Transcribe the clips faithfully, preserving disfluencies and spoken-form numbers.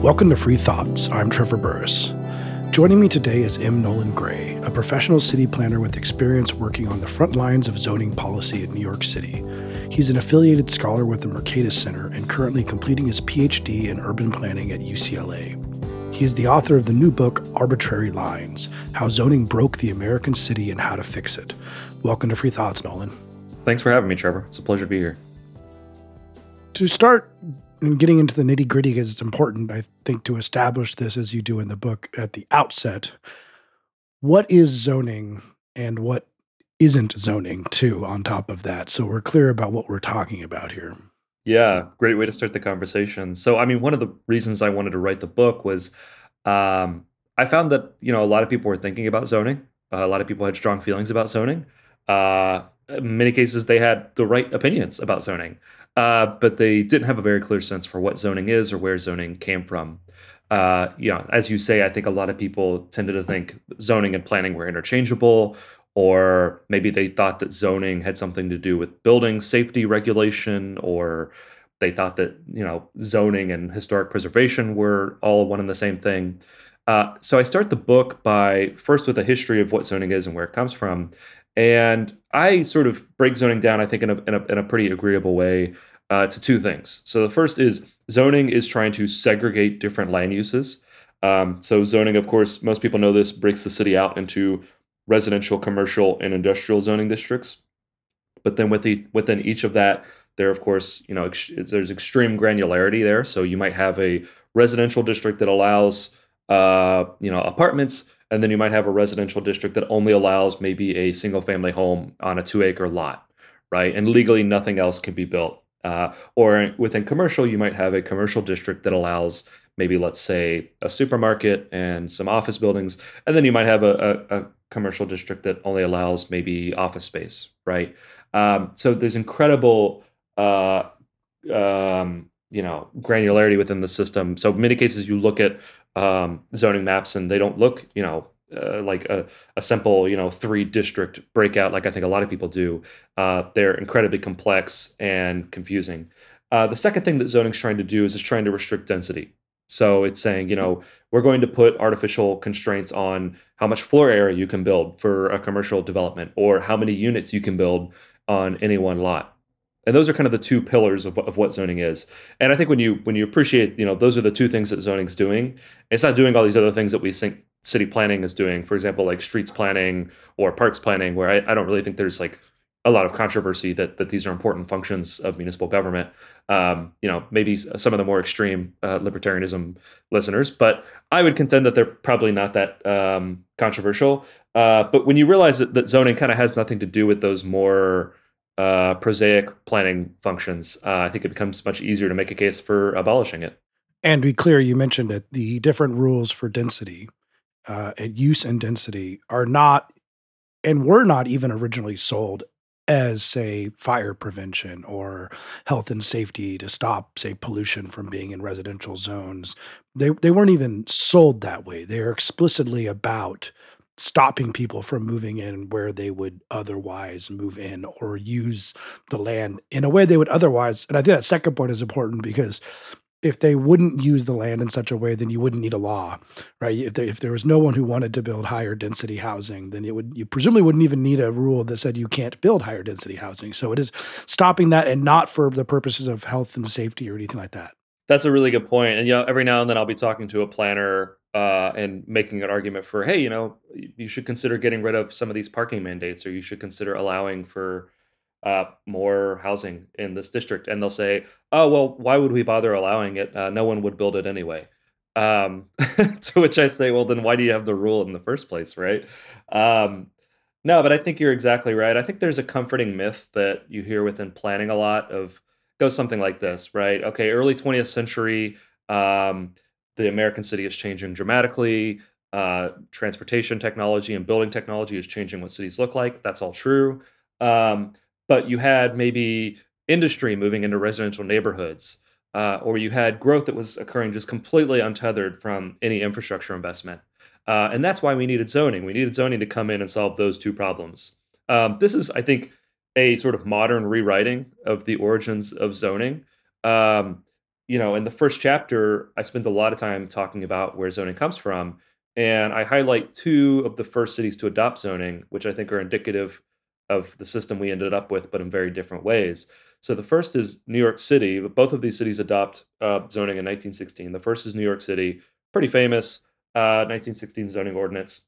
Welcome to Free Thoughts. I'm Trevor Burrus. Joining me today is M. Nolan Gray, a professional city planner with experience working on the front lines of zoning policy in New York City. He's an affiliated scholar with the Mercatus Center and currently completing his P H D in urban planning at U C L A. He is the author of the new book, Arbitrary Lines: How Zoning Broke the American City and How to Fix It. Welcome to Free Thoughts, Nolan. Thanks for having me, Trevor. It's a pleasure to be here. To start getting into the nitty gritty, because it's important, I think, to establish this as you do in the book at the outset. What is zoning and what isn't zoning, too, on top of that? So we're clear about what we're talking about here. Yeah, great way to start the conversation. So, I mean, one of the reasons I wanted to write the book was um, I found that, you know, a lot of people were thinking about zoning. Uh, a lot of people had strong feelings about zoning. Uh, in many cases, they had the right opinions about zoning, uh, but they didn't have a very clear sense for what zoning is or where zoning came from. Uh, you know, as you say, I think a lot of people tended to think zoning and planning were interchangeable, or maybe they thought that zoning had something to do with building safety regulation, or they thought that, you know, zoning and historic preservation were all one and the same thing. Uh, so I start the book by first with a history of what zoning is and where it comes from. And I sort of break zoning down, I think, in a, in a, in a pretty agreeable way uh, to two things. So the first is zoning is trying to segregate different land uses. Um, so zoning, of course, most people know this, breaks the city out into residential, commercial, and industrial zoning districts. But then with the, within each of that, there, of course, you know, ex- there's extreme granularity there. So you might have a residential district that allows, uh, you know, apartments, and then you might have a residential district that only allows maybe a single family home on a two acre lot, right? And legally nothing else can be built. Uh, or within commercial, you might have a commercial district that allows maybe, let's say, a supermarket and some office buildings. And then you might have a, a, a commercial district that only allows maybe office space, right? Um, so there's incredible, uh, um, you know, granularity within the system. So in many cases, you look at um, zoning maps and they don't look, you know, uh, like a, a simple, you know, three district breakout like I think a lot of people do. Uh, they're incredibly complex and confusing. Uh, the second thing that zoning's trying to do is it's trying to restrict density. So it's saying, you know, we're going to put artificial constraints on how much floor area you can build for a commercial development or how many units you can build on any one lot. And those are kind of the two pillars of, of what zoning is. And I think when you when you appreciate, you know, those are the two things that zoning's doing. It's not doing all these other things that we think city planning is doing. For example, like streets planning or parks planning, where I, I don't really think there's like a lot of controversy that that these are important functions of municipal government. Um, you know, maybe some of the more extreme uh, libertarianism listeners, but I would contend that they're probably not that um, controversial. Uh, but when you realize that, that zoning kind of has nothing to do with those more uh, prosaic planning functions, uh, I think it becomes much easier to make a case for abolishing it. And to be clear, you mentioned it, the different rules for density uh, and use and density are not and were not even originally sold as, say, fire prevention or health and safety to stop, say, pollution from being in residential zones. They they weren't even sold that way. They're explicitly about stopping people from moving in where they would otherwise move in or use the land in a way they would otherwise. And I think that second point is important because if they wouldn't use the land in such a way, then you wouldn't need a law, right? If there, if there was no one who wanted to build higher density housing, then it would you presumably wouldn't even need a rule that said you can't build higher density housing. So it is stopping that, and not for the purposes of health and safety or anything like that. That's a really good point. And, you know, every now and then I'll be talking to a planner uh, and making an argument for, hey, you know, you should consider getting rid of some of these parking mandates, or you should consider allowing for uh, more housing in this district. And they'll say, oh, well, why would we bother allowing it? Uh, no one would build it anyway. Um, to which I say, well, then why do you have the rule in the first place, right? Um, no, but I think you're exactly right. I think there's a comforting myth that you hear within planning a lot of goes something like this, right? Okay, early twentieth century, um, the American city is changing dramatically. Uh, transportation technology and building technology is changing what cities look like. That's all true. Um, but you had maybe industry moving into residential neighborhoods, uh, or you had growth that was occurring just completely untethered from any infrastructure investment. Uh, and that's why we needed zoning. We needed zoning to come in and solve those two problems. Um, this is, I think, a sort of modern rewriting of the origins of zoning. Um, you know, in the first chapter, I spent a lot of time talking about where zoning comes from, and I highlight two of the first cities to adopt zoning, which I think are indicative of the system we ended up with, but in very different ways. So the first is New York City. Both of these cities adopt uh, zoning in nineteen sixteen. The first is New York City, pretty famous uh, nineteen sixteen zoning ordinance.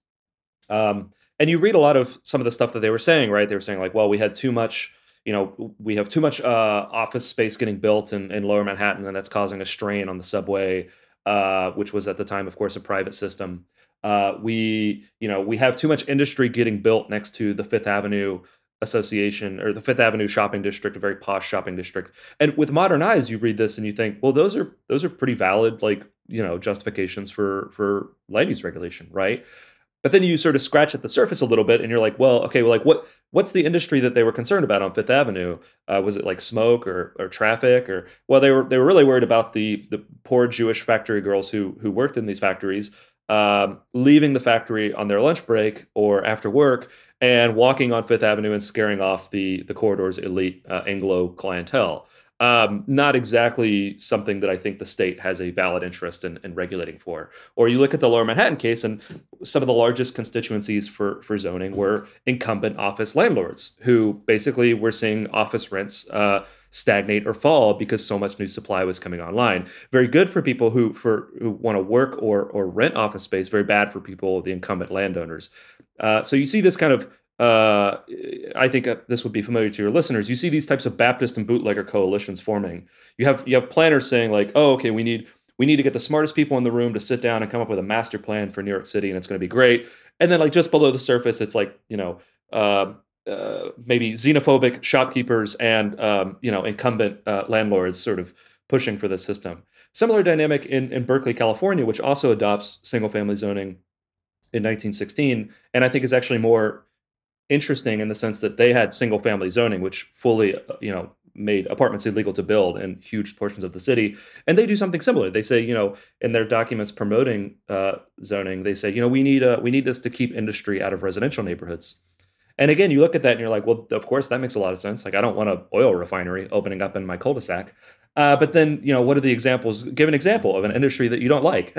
Um, and you read a lot of some of the stuff that they were saying, right? They were saying like, well, we had too much, you know, we have too much uh, office space getting built in, in Lower Manhattan, and that's causing a strain on the subway, uh, which was at the time, of course, a private system. Uh, we, you know, we have too much industry getting built next to the Fifth Avenue Association or the Fifth Avenue shopping district, a very posh shopping district. And with modern eyes, you read this and you think, well, those are those are pretty valid, like you know, justifications for for land use regulation, right? But then you sort of scratch at the surface a little bit, and you're like, well, okay, well, like what what's the industry that they were concerned about on Fifth Avenue? Uh, was it like smoke or or traffic or well, they were they were really worried about the the poor Jewish factory girls who who worked in these factories, um, leaving the factory on their lunch break or after work and walking on Fifth Avenue and scaring off the the corridor's elite uh, Anglo clientele. Um, not exactly something that I think the state has a valid interest in, in regulating for. Or you look at the Lower Manhattan case, and some of the largest constituencies for for zoning were incumbent office landlords who basically were seeing office rents uh, stagnate or fall because so much new supply was coming online. Very good for people who for who want to work or or rent office space. Very bad for people, the incumbent landowners. Uh, so you see this kind of uh, I think uh, this would be familiar to your listeners. You see these types of Baptist and bootlegger coalitions forming. You have you have planners saying like, "Oh, okay, we need we need to get the smartest people in the room to sit down and come up with a master plan for New York City, and it's going to be great." And then like just below the surface, it's like you know uh, uh, maybe xenophobic shopkeepers and um, you know incumbent uh, landlords sort of pushing for this system. Similar dynamic in in Berkeley, California, which also adopts single family zoning in nineteen sixteen, and I think is actually more interesting in the sense that they had single family zoning, which fully, uh, you know, made apartments illegal to build in huge portions of the city. And they do something similar. They say, you know, in their documents promoting uh, zoning, they say, you know, we need uh, we need this to keep industry out of residential neighborhoods. And again, you look at that and you're like, well, of course, that makes a lot of sense. Like, I don't want an oil refinery opening up in my cul-de-sac. Uh, but then, you know, what are the examples? Give an example of an industry that you don't like.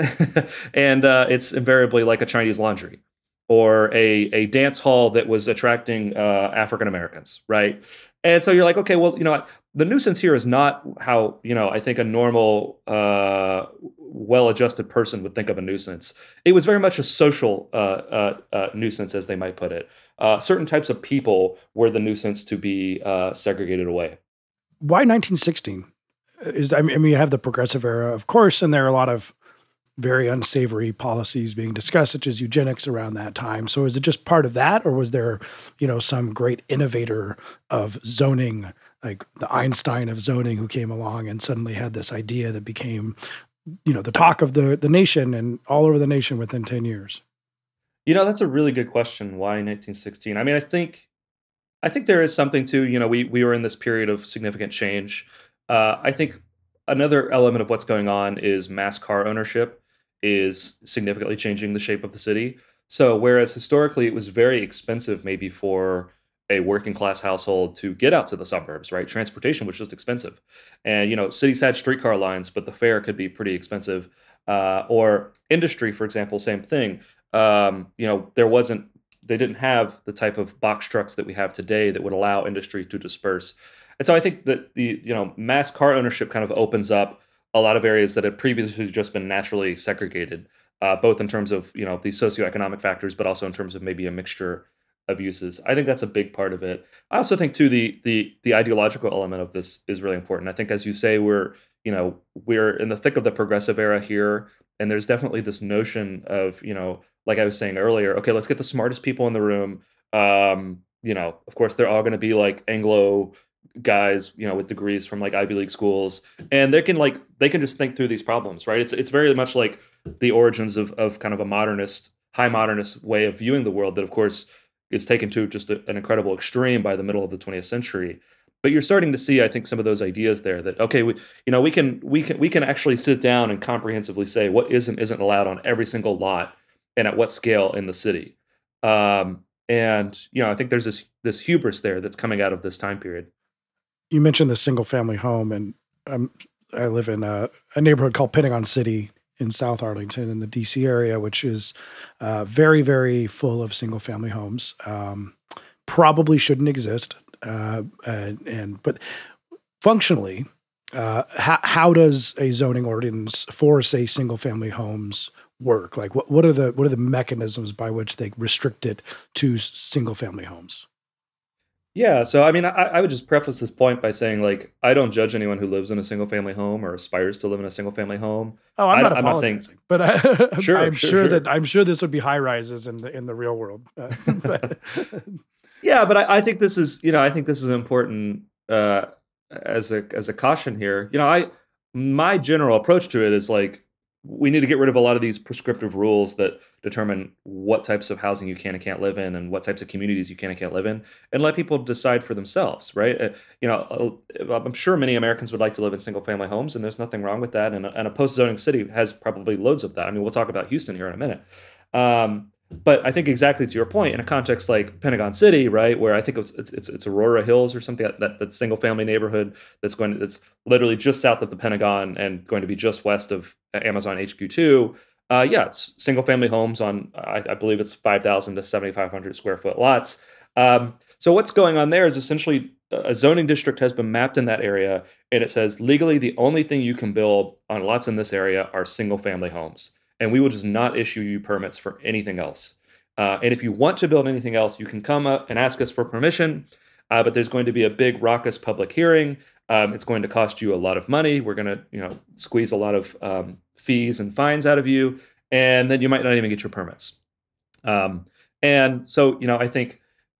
and uh, it's invariably like a Chinese laundry or a, a dance hall that was attracting uh, African Americans, right? And so you're like, okay, well, you know what? The nuisance here is not how, you know, I think a normal, uh, well adjusted person would think of a nuisance. It was very much a social uh, uh, uh, nuisance, as they might put it. Uh, certain types of people were the nuisance to be uh, segregated away. Why nineteen sixteen? Is I mean, I mean, you have the progressive era, of course, and there are a lot of very unsavory policies being discussed, such as eugenics around that time. So is it just part of that, or was there, you know, some great innovator of zoning, like the Einstein of zoning, who came along and suddenly had this idea that became, you know, the talk of the the nation and all over the nation within ten years? You know, that's a really good question. Why nineteen sixteen? I mean, I think I think there is something to, you know, we we were in this period of significant change. Uh, I think another element of what's going on is mass car ownership is significantly changing the shape of the city. So whereas historically it was very expensive maybe for a working class household to get out to the suburbs, right? Transportation was just expensive. And you know, cities had streetcar lines, but the fare could be pretty expensive. Uh, or industry, for example, same thing. Um, you know, there wasn't they didn't have the type of box trucks that we have today that would allow industry to disperse. And so I think that the you know mass car ownership kind of opens up a lot of areas that had previously just been naturally segregated, uh, both in terms of you know these socioeconomic factors, but also in terms of maybe a mixture of uses. I think that's a big part of it. I also think too the the the ideological element of this is really important. I think, as you say, we're you know we're in the thick of the progressive era here, and there's definitely this notion of you know like I was saying earlier. Okay, let's get the smartest people in the room. Um, you know, of course, they're all going to be like Anglo guys, you know, with degrees from like Ivy League schools, and they can like they can just think through these problems, right? It's it's very much like the origins of of kind of a modernist, high modernist way of viewing the world that, of course, is taken to just a, an incredible extreme by the middle of the twentieth century. But you're starting to see, I think, some of those ideas there that okay, we you know we can we can we can actually sit down and comprehensively say what is and isn't allowed on every single lot and at what scale in the city. Um, and you know, I think there's this this hubris there that's coming out of this time period. You mentioned the single family home, and I'm I live in a, a neighborhood called Pentagon City in South Arlington in the D C area, which is uh, very, very full of single family homes. Um, probably shouldn't exist. Uh, and, and but functionally, uh, how, how does a zoning ordinance for, say, single family homes work? Like, what, what are the what are the mechanisms by which they restrict it to single family homes? Yeah, so I mean, I, I would just preface this point by saying, like, I don't judge anyone who lives in a single family home or aspires to live in a single family home. Oh, I'm I, not am not saying, apologizing, but I, sure, I'm sure, sure that sure. I'm sure this would be high rises in the in the real world. Uh, but Yeah, but I, I think this is, you know, I think this is important uh, as a as a caution here. You know, I my general approach to it is like we need to get rid of a lot of these prescriptive rules that determine what types of housing you can and can't live in, and what types of communities you can and can't live in, and let people decide for themselves, right? Uh, you know, uh, I'm sure many Americans would like to live in single family homes, and there's nothing wrong with that. And a, and a post zoning city has probably loads of that. I mean, we'll talk about Houston here in a minute. Um, but I think exactly to your point, in a context like Pentagon City, right, where I think it's it's it's, it's Aurora Hills or something, that, that that single family neighborhood that's going to, that's literally just south of the Pentagon and going to be just west of Amazon H Q two. Uh, yeah, it's single family homes on I, I believe it's five thousand to seventy five hundred square foot lots. Um, so what's going on there is essentially a zoning district has been mapped in that area, and it says legally the only thing you can build on lots in this area are single family homes, and we will just not issue you permits for anything else. Uh, and if you want to build anything else, you can come up and ask us for permission. Uh, but there's going to be a big raucous public hearing. Um, it's going to cost you a lot of money. We're going to, you know, squeeze a lot of um, fees and fines out of you, and then you might not even get your permits. Um, and so, you know, I think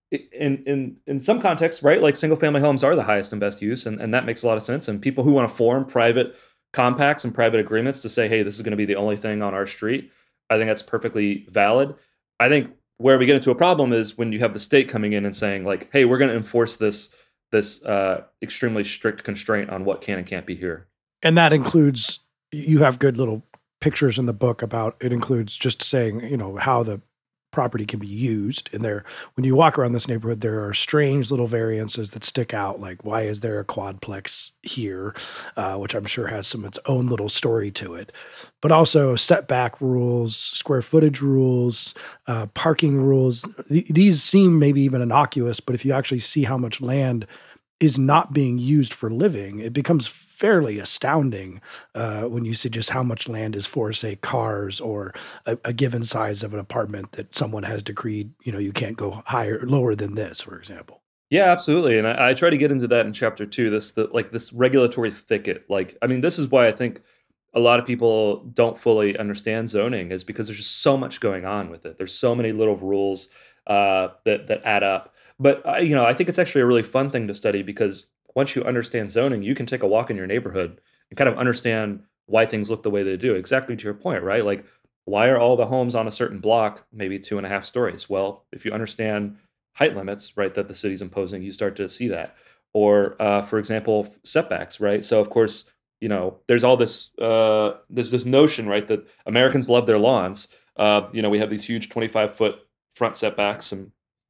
in in in some contexts, right, like single family homes are the highest and best use, and, and that makes a lot of sense. And people who want to form private compacts and private agreements to say, hey, this is going to be the only thing on our street, I think that's perfectly valid. I think where we get into a problem is when you have the state coming in and saying, like, hey, we're going to enforce this this uh, extremely strict constraint on what can and can't be here. and that includes you have good little pictures in the book about it includes just saying, you know, how the property can be used. And there, when you walk around this neighborhood, there are strange little variances that stick out. Like, why is there a quadplex here? Uh, which I'm sure has some its own little story to it. But also setback rules, square footage rules, uh, parking rules. Th- these seem maybe even innocuous, but if you actually see how much land is not being used for living, it becomes fairly astounding uh, when you see just how much land is for, say, cars or a, a given size of an apartment that someone has decreed, you know, you can't go higher, lower than this, for example. Yeah, absolutely. And I, I try to get into that in chapter two. This the like this regulatory thicket. Like, I mean, this is why I think a lot of people don't fully understand zoning, is because there's just so much going on with it. There's so many little rules uh, that that add up. But I, you know, I think it's actually a really fun thing to study, because once you understand zoning, you can take a walk in your neighborhood and kind of understand why things look the way they do. Exactly to your point, right? Like, why are all the homes on a certain block maybe two and a half stories? Well, if you understand height limits, right, that the city's imposing, you start to see that. Or, uh, for example, setbacks, right? So, of course, you know, there's all this, uh, there's this notion, right, that Americans love their lawns. Uh, you know, we have these huge twenty-five foot front setbacks and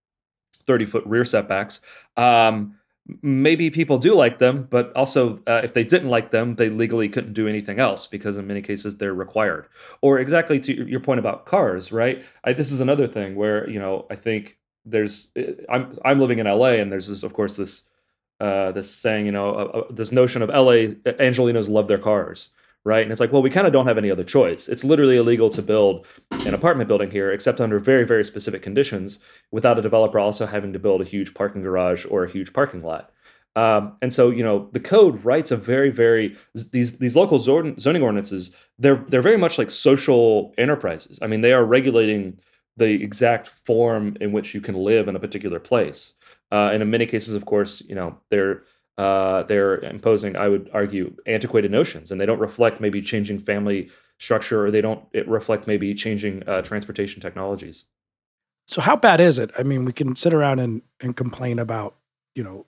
thirty foot rear setbacks. Um, maybe people do like them, but also uh, if they didn't like them, they legally couldn't do anything else, because in many cases they're required. Or exactly to your point about cars, right? I, this is another thing where, you know, I think there's uh, I'm I'm living in L A, and there's this, of course, this uh, this saying, you know, uh, uh, this notion of L A Angelinos love their cars, right? And it's like, well, we kind of don't have any other choice. It's literally illegal to build an apartment building here, except under very, very specific conditions, without a developer also having to build a huge parking garage or a huge parking lot. Um, and so, you know, the code writes a very, very these these local zon- zoning ordinances. They're they're very much like social enterprises. I mean, they are regulating the exact form in which you can live in a particular place. Uh, and in many cases, of course, you know, they're uh, they're imposing, I would argue, antiquated notions, and they don't reflect maybe changing family structure, or they don't it reflect maybe changing uh, transportation technologies. So how bad is it? I mean, we can sit around and, and complain about, you know,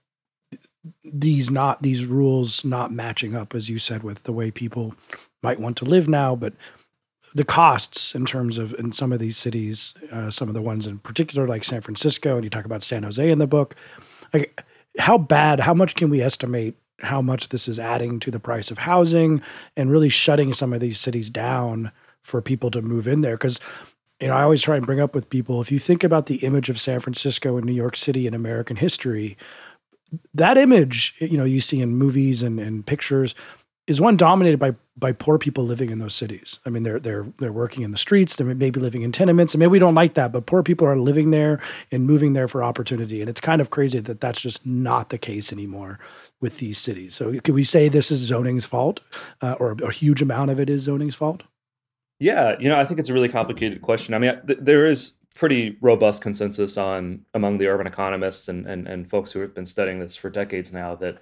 these not these rules not matching up, as you said, with the way people might want to live now, but the costs in terms of in some of these cities, uh, some of the ones in particular, like San Francisco, and you talk about San Jose in the book, like how bad, how much can we estimate how much this is adding to the price of housing and really shutting some of these cities down for people to move in there. Because you know, I always try and bring up with people, if you think about the image of San Francisco and New York City in American history, that image, you know, you see in movies and, and pictures is one dominated by by poor people living in those cities. I mean, they're they're they're working in the streets, they're maybe living in tenements, and maybe we don't like that, but poor people are living there and moving there for opportunity. And it's kind of crazy that that's just not the case anymore with these cities. So could we say this is zoning's fault, uh, or a huge amount of it is zoning's fault? Yeah, you know, I think it's a really complicated question. I mean, th- there is pretty robust consensus on among the urban economists and, and and folks who have been studying this for decades now that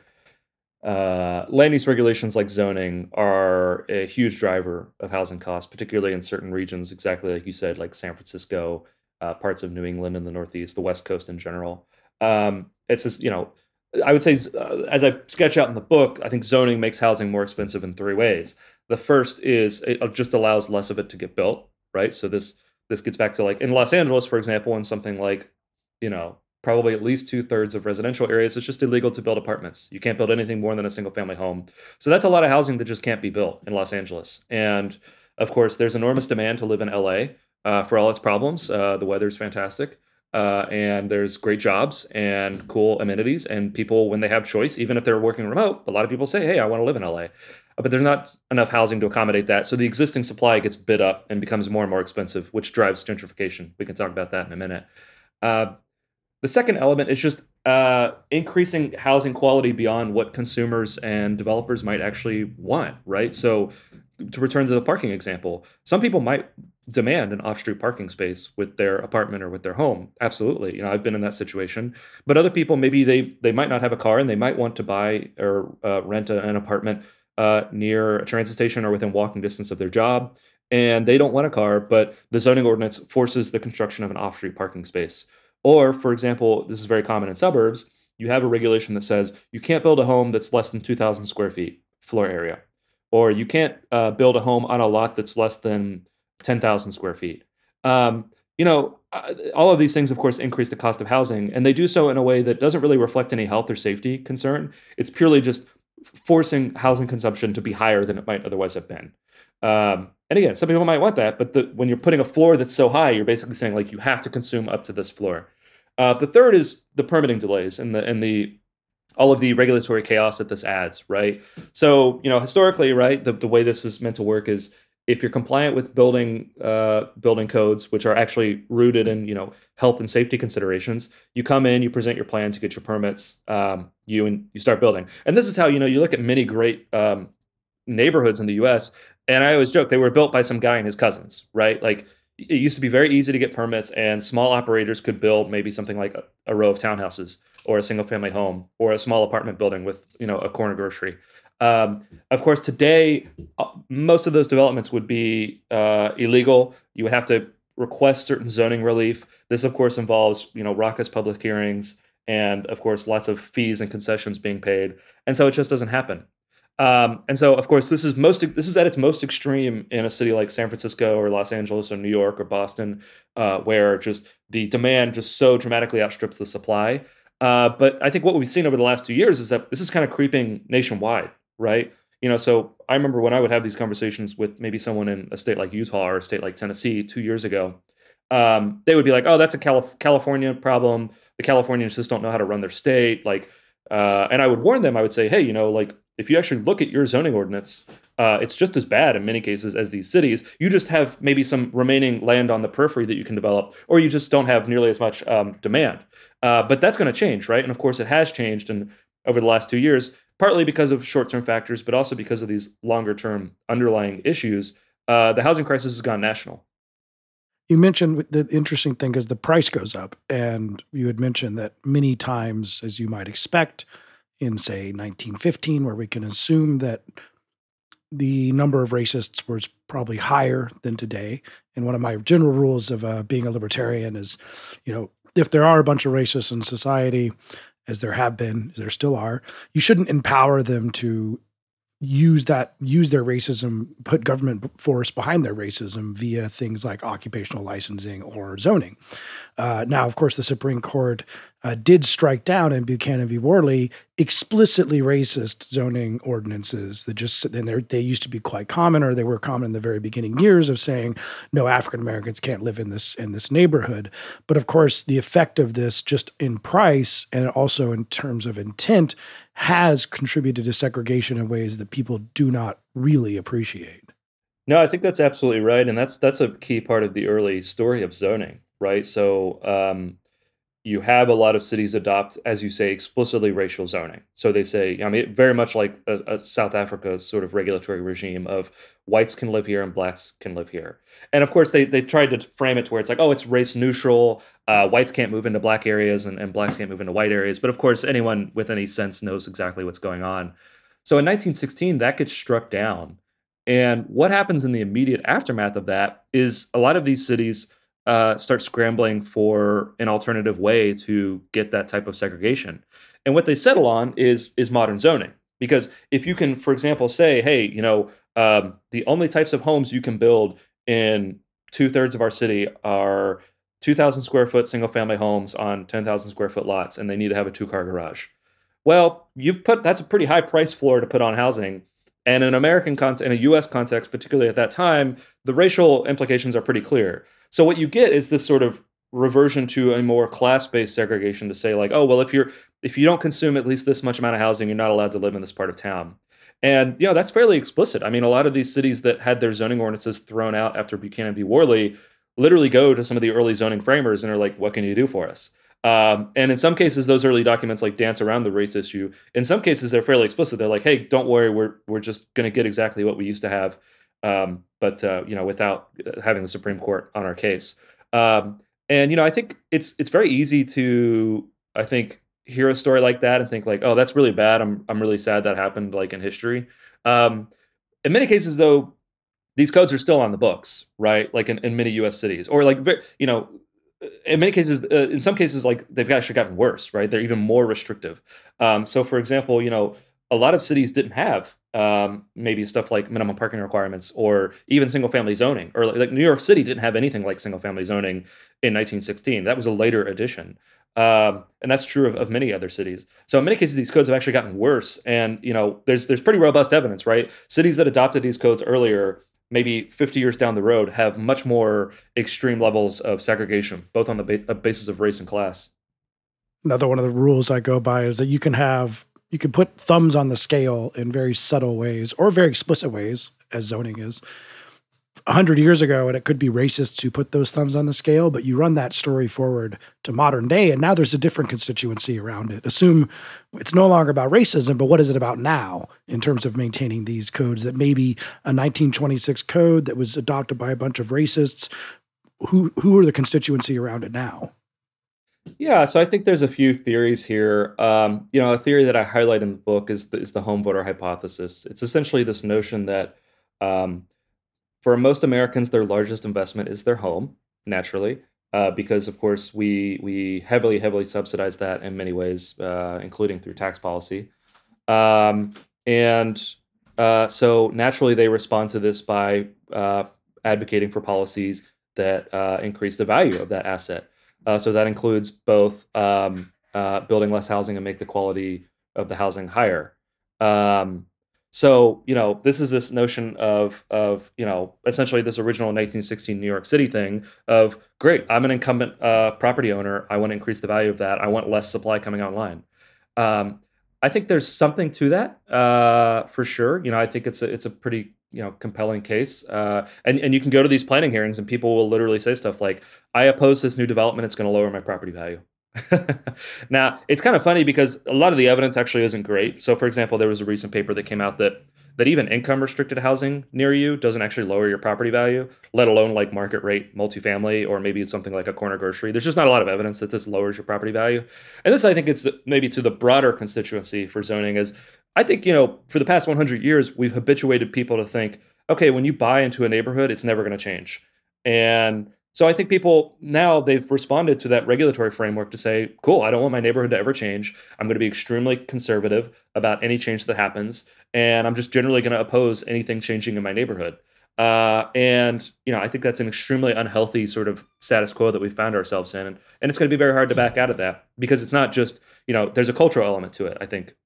uh, land use regulations like zoning are a huge driver of housing costs, particularly in certain regions, exactly like you said, like San Francisco, uh, parts of New England and the Northeast, the West Coast in general. Um, it's just, you know, I would say, uh, as I sketch out in the book, I think zoning makes housing more expensive in three ways. The first is it uh, just allows less of it to get built, right? So this this gets back to like in Los Angeles, for example, in something like, you know, probably at least two thirds of residential areas, it's just illegal to build apartments. You can't build anything more than a single family home. So that's a lot of housing that just can't be built in Los Angeles. And of course, there's enormous demand to live in L A uh, for all its problems. Uh, the weather's fantastic. Uh, and there's great jobs and cool amenities, and people, when they have choice, even if they're working remote, a lot of people say, "Hey, I want to live in L A," Uh, but there's not enough housing to accommodate that. So the existing supply gets bid up and becomes more and more expensive, which drives gentrification. We can talk about that in a minute. Uh, the second element is just uh, increasing housing quality beyond what consumers and developers might actually want, right? So, to return to the parking example, some people might demand an off-street parking space with their apartment or with their home. Absolutely, you know, I've been in that situation. But other people, maybe they they might not have a car and they might want to buy or uh, rent a, an apartment uh, near a transit station or within walking distance of their job, and they don't want a car, but the zoning ordinance forces the construction of an off-street parking space. Or, for example, this is very common in suburbs, you have a regulation that says you can't build a home that's less than two thousand square feet floor area, or you can't uh, build a home on a lot that's less than ten thousand square feet. Um, you know, uh, all of these things, of course, increase the cost of housing, and they do so in a way that doesn't really reflect any health or safety concern. It's purely just forcing housing consumption to be higher than it might otherwise have been. Um, and again, some people might want that, but the, when you're putting a floor that's so high, you're basically saying like you have to consume up to this floor. Uh, the third is the permitting delays and the and the all of the regulatory chaos that this adds, right? So, you know, historically, right, the, the way this is meant to work is if you're compliant with building uh, building codes, which are actually rooted in, you know, health and safety considerations, you come in, you present your plans, you get your permits, um, you and you start building. And this is how, you know, you look at many great um, neighborhoods in the U S. And I always joke they were built by some guy and his cousins, right? Like it used to be very easy to get permits, and small operators could build maybe something like a, a row of townhouses or a single family home or a small apartment building with, you know, a corner grocery. Um, of course, today uh, most of those developments would be uh, illegal. You would have to request certain zoning relief. This, of course, involves, you know, raucous public hearings and, of course, lots of fees and concessions being paid, and so it just doesn't happen. Um, and so, of course, this is most this is at its most extreme in a city like San Francisco or Los Angeles or New York or Boston, uh, where just the demand just so dramatically outstrips the supply. Uh, but I think what we've seen over the last two years is that this is kind of creeping nationwide, right? You know, so I remember when I would have these conversations with maybe someone in a state like Utah or a state like Tennessee two years ago, um, they would be like, "Oh, that's a Calif- California problem. The Californians just don't know how to run their state." Like, uh, and I would warn them. I would say, "Hey, you know, like." If you actually look at your zoning ordinance, uh, it's just as bad in many cases as these cities. You just have maybe some remaining land on the periphery that you can develop, or you just don't have nearly as much um, demand. Uh, but that's going to change, right? And of course, it has changed and over the last two years, partly because of short-term factors, but also because of these longer-term underlying issues. Uh, the housing crisis has gone national. You mentioned the interesting thing is the price goes up, and you had mentioned that many times, as you might expect, in say nineteen fifteen, where we can assume that the number of racists was probably higher than today. And one of my general rules of uh, being a libertarian is, you know, if there are a bunch of racists in society, as there have been, as there still are, you shouldn't empower them to use that use their racism, put government force behind their racism via things like occupational licensing or zoning. Uh, now, of course, the Supreme Court uh, did strike down in Buchanan v. Worley explicitly racist zoning ordinances that just and they they used to be quite common, or they were common in the very beginning years of saying no African Americans can't live in this in this neighborhood. But of course, the effect of this just in price and also in terms of intent has contributed to segregation in ways that people do not really appreciate. No, I think that's absolutely right, and that's that's a key part of the early story of zoning, right? So, um, you have a lot of cities adopt, as you say, explicitly racial zoning. So they say, I mean, very much like a, a South Africa's sort of regulatory regime of whites can live here and blacks can live here. And of course, they they tried to frame it to where it's like, oh, it's race neutral. Uh, whites can't move into black areas and, and blacks can't move into white areas. But of course, anyone with any sense knows exactly what's going on. So in nineteen sixteen, that gets struck down. And what happens in the immediate aftermath of that is a lot of these cities uh, start scrambling for an alternative way to get that type of segregation. And what they settle on is is modern zoning. Because if you can, for example, say, hey, you know, um, the only types of homes you can build in two thirds of our city are two thousand square foot single family homes on ten thousand square foot lots, and they need to have a two car garage. Well, you've put that's a pretty high price floor to put on housing. And in an American context, in a U S context, particularly at that time, the racial implications are pretty clear. So what you get is this sort of reversion to a more class-based segregation to say like, oh, well, if you're if you don't consume at least this much amount of housing, you're not allowed to live in this part of town. And you know, that's fairly explicit. I mean, a lot of these cities that had their zoning ordinances thrown out after Buchanan v. Worley literally go to some of the early zoning framers and are like, what can you do for us? Um, and in some cases, those early documents like dance around the race issue. In some cases, they're fairly explicit. They're like, "Hey, don't worry, we're we're just going to get exactly what we used to have, um, but uh, you know, without uh, having the Supreme Court on our case." Um, and you know, I think it's it's very easy to I think hear a story like that and think like, "Oh, that's really bad. I'm I'm really sad that happened like in history." Um, in many cases, though, these codes are still on the books, right? Like in, in many U S cities, or like you know, in many cases, uh, in some cases, like they've actually gotten worse, right? They're even more restrictive. Um, so, for example, you know, a lot of cities didn't have um, maybe stuff like minimum parking requirements or even single family zoning, or like, like New York City didn't have anything like single family zoning in nineteen sixteen. That was a later addition. Um, and that's true of, of many other cities. So in many cases, these codes have actually gotten worse. And you know, there's there's pretty robust evidence, right? Cities that adopted these codes earlier maybe fifty years down the road have much more extreme levels of segregation, both on the ba- uh, basis of race and class. Another one of the rules I go by is that you can have you can put thumbs on the scale in very subtle ways or very explicit ways, as zoning is. A hundred years ago, and it could be racist to put those thumbs on the scale, but you run that story forward to modern day, and now there's a different constituency around it. Assume it's no longer about racism, but what is it about now in terms of maintaining these codes that maybe a nineteen twenty-six code that was adopted by a bunch of racists? Who who are the constituency around it now? Yeah, so I think there's a few theories here. Um, you know, a theory that I highlight in the book is the, is the home voter hypothesis. It's essentially this notion that um, for most Americans, their largest investment is their home, naturally, uh, because of course we we heavily heavily subsidize that in many ways, uh, including through tax policy. Um, and uh, so naturally, they respond to this by uh, advocating for policies that uh, increase the value of that asset. Uh, so that includes both um, uh, building less housing and make the quality of the housing higher. Um, so you know, this is this notion of of you know essentially this original nineteen sixteen New York City thing of great. I'm an incumbent uh, property owner. I want to increase the value of that. I want less supply coming online. Um, I think there's something to that uh, for sure. You know, I think it's a it's a pretty you know compelling case. Uh, and and you can go to these planning hearings and people will literally say stuff like, "I oppose this new development. It's going to lower my property value." Now, it's kind of funny because a lot of the evidence actually isn't great. So, for example, there was a recent paper that came out that that even income restricted housing near you doesn't actually lower your property value, let alone like market rate multifamily or maybe it's something like a corner grocery. There's just not a lot of evidence that this lowers your property value. And this, I think, it's the, maybe to the broader constituency for zoning is I think, you know, for the past one hundred years, we've habituated people to think, okay, when you buy into a neighborhood, it's never going to change. And so I think people now they've responded to that regulatory framework to say, cool, I don't want my neighborhood to ever change. I'm going to be extremely conservative about any change that happens. And I'm just generally going to oppose anything changing in my neighborhood. Uh, and you know, I think that's an extremely unhealthy sort of status quo that we found ourselves in, and, and it's going to be very hard to back out of that because it's not just you know, there's a cultural element to it. I think.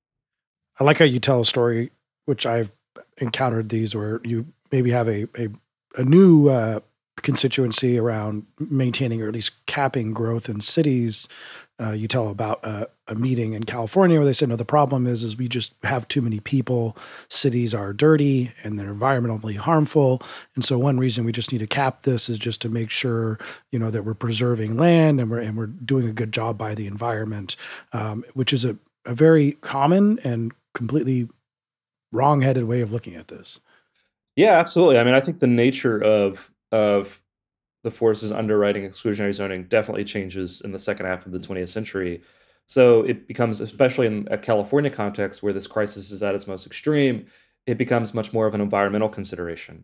I like how you tell a story, which I've encountered these where you maybe have a a, a new uh, constituency around maintaining or at least capping growth in cities. Uh, you tell about uh, a meeting in California where they said, no, the problem is, is we just have too many people. Cities are dirty and they're environmentally harmful. And so one reason we just need to cap this is just to make sure, you know, that we're preserving land and we're, and we're doing a good job by the environment, um, which is a, a very common and completely wrong-headed way of looking at this. Yeah, absolutely. I mean, I think the nature of of the forces underwriting exclusionary zoning definitely changes in the second half of the twentieth century. So it becomes, especially in a California context where this crisis is at its most extreme, it becomes much more of an environmental consideration.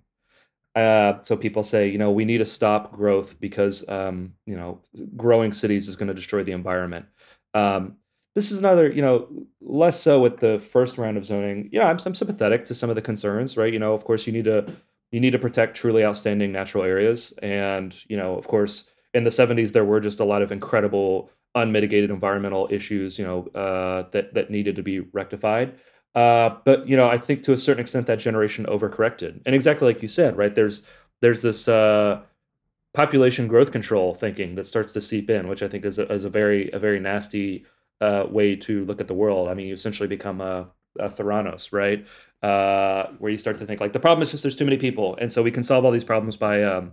Uh, so people say, you know, we need to stop growth because, um, you know, growing cities is going to destroy the environment. Um, this is another, you know, less so with the first round of zoning. Yeah, I'm, I'm sympathetic to some of the concerns, right? You know, of course, you need to you need to protect truly outstanding natural areas, and you know, of course, in the seventies there were just a lot of incredible unmitigated environmental issues, you know, uh, that that needed to be rectified. Uh, but you know, I think to a certain extent that generation overcorrected, and exactly like you said, right? There's there's this uh, population growth control thinking that starts to seep in, which I think is a, is a very a very nasty uh, way to look at the world. I mean, you essentially become a, a Theranos, right? Uh, where you start to think like the problem is just there's too many people, and so we can solve all these problems by, um,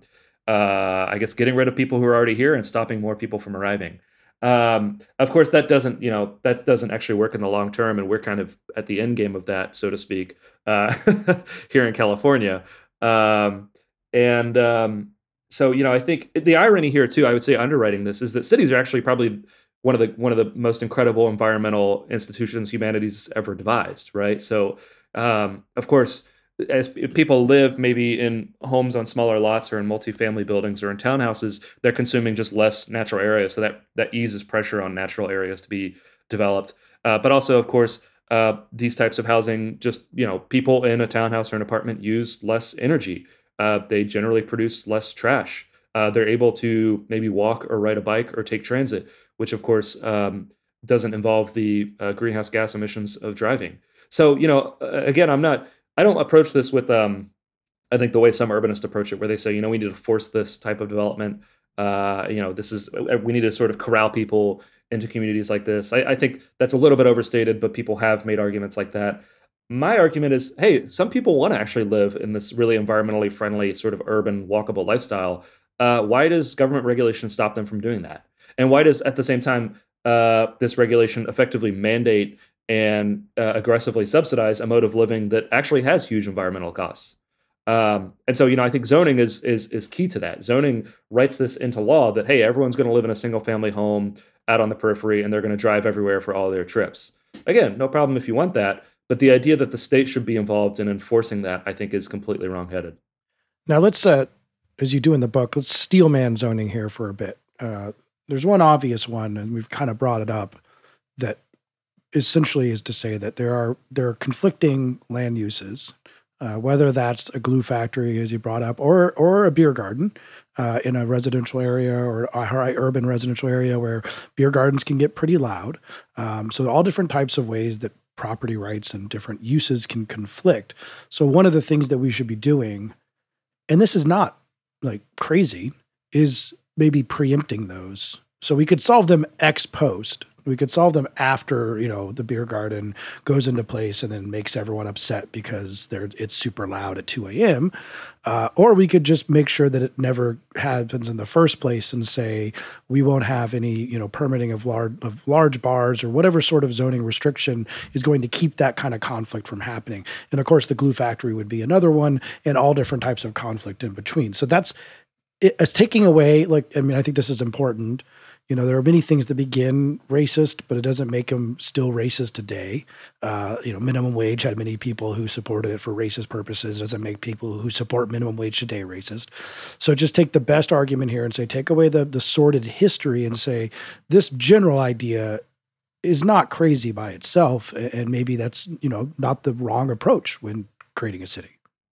uh, I guess, getting rid of people who are already here and stopping more people from arriving. Um, of course, that doesn't, you know, that doesn't actually work in the long term, and we're kind of at the end game of that, so to speak, uh, here in California. Um, and um, so, you know, I think the irony here too, I would say underwriting this is that cities are actually probably one of the one of the most incredible environmental institutions humanity's ever devised, right? So, um, of course, as people live maybe in homes on smaller lots or in multifamily buildings or in townhouses, they're consuming just less natural area, so that that eases pressure on natural areas to be developed. Uh, but also, of course, uh, these types of housing, just you know, people in a townhouse or an apartment use less energy. Uh, they generally produce less trash. Uh, they're able to maybe walk or ride a bike or take transit, which of course um, doesn't involve the uh, greenhouse gas emissions of driving. So, you know, uh, again, I'm not I don't approach this with, um, I think the way some urbanists approach it, where they say, you know, we need to force this type of development. Uh, you know, this is uh, we need to sort of corral people into communities like this. I, I think that's a little bit overstated, but people have made arguments like that. My argument is, hey, some people want to actually live in this really environmentally friendly, sort of urban, walkable lifestyle. Uh, why does government regulation stop them from doing that? And why does, at the same time, uh, this regulation effectively mandate and uh, aggressively subsidize a mode of living that actually has huge environmental costs? Um, and so, you know, I think zoning is is is key to that. Zoning writes this into law that hey, everyone's going to live in a single family home out on the periphery, and they're going to drive everywhere for all their trips. Again, no problem if you want that, but the idea that the state should be involved in enforcing that, I think, is completely wrongheaded. Now let's, uh, as you do in the book, let's steelman zoning here for a bit. Uh, there's one obvious one, and we've kind of brought it up, that essentially is to say that there are there are conflicting land uses, uh, whether that's a glue factory, as you brought up, or or a beer garden uh, in a residential area or a high urban residential area where beer gardens can get pretty loud. Um, so all different types of ways that property rights and different uses can conflict. So one of the things that we should be doing, and this is not like crazy, is maybe preempting those. So we could solve them ex post. We could solve them after, you know, the beer garden goes into place and then makes everyone upset because they're it's super loud at two a m. Uh, or we could just make sure that it never happens in the first place and say we won't have any, you know, permitting of large of large bars or whatever sort of zoning restriction is going to keep that kind of conflict from happening. And of course, the glue factory would be another one, and all different types of conflict in between. So that's it, it's taking away, like, I mean, I think this is important. You know, there are many things that begin racist, but it doesn't make them still racist today. Uh, you know, minimum wage had many people who supported it for racist purposes. It doesn't make people who support minimum wage today racist. So just take the best argument here and say, take away the the sordid history and say, this general idea is not crazy by itself. a- And maybe that's, you know, not the wrong approach when creating a city.